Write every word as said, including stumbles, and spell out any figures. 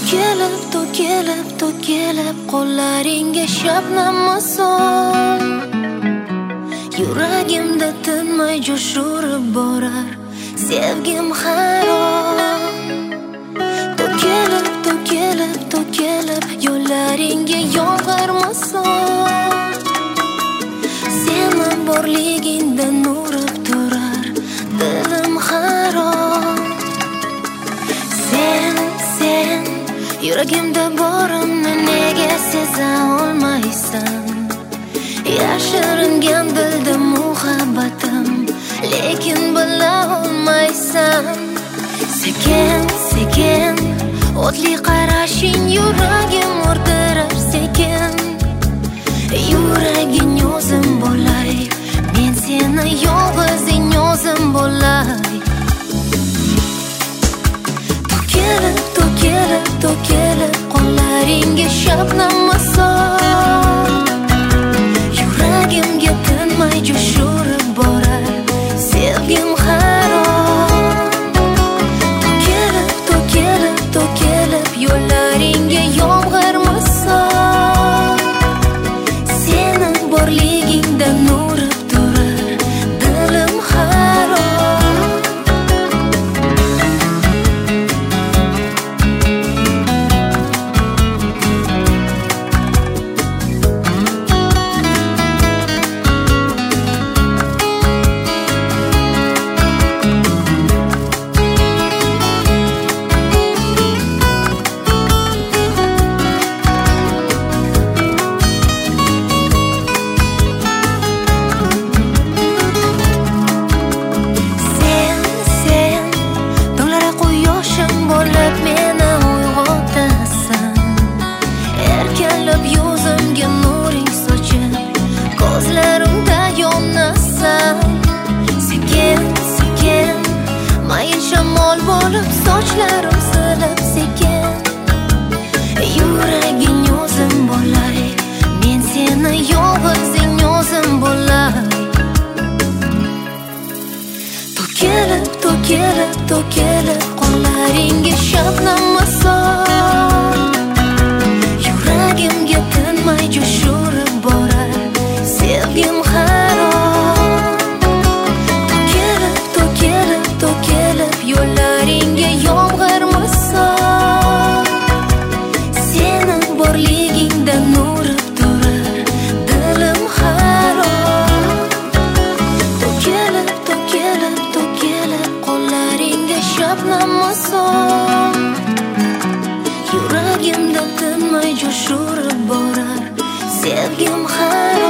To'kilib, to'kilib, to'kilib qo'llaringga shabnam misol, yuragimda tinmay jo'shurib borar sevgim harom. To'kilib, to'kilib, to'kilib yo'llaringga yomg'ir misol, seni borligingda nurib turar dilim harom. Sen, sen yuragimda borimni nega seza olmaysan? Yashiringan dilda muhabbatim, lekin bila olmaysan. Sekin, sekin o'tli qarashing yuragim o'rdirar sekin. Yuraging o'zim bo'lay, men seni yolg'izing o'zim bo'lay. To'kilib, to'kilib, to'kilib qo'llaringga shabnam misol, yuragimga tinmay jo'shurib borar sevgim harom. To'kilib, to'kilib, to'kilib yo'llaringga yomg'ir misol, seni borligingda nurib turar dilim harom. Yuzimga nuring sochib, ko'zlarimda yonasan. Sekin, sekin mayin shamol bo'lib sochlarim silib sekin. Yuraging o'zim bo'lay, men seni yolg'izing o'zim bo'lay. To'kilib, to'kilib, to'kilib qo'llaringga shabnam misol, yuragimga tinmay jo'shurib borar sevgim harom. To'kilib, to'kilib, to'kilib yo'llaringga yomg'ir misol, seni borligingda nurib turar dilim harom. To'kilib, to'kilib, to'kilib qo'llaringga shabnam misol, yuragimda tinmay jo'shurib borar sevgim harom.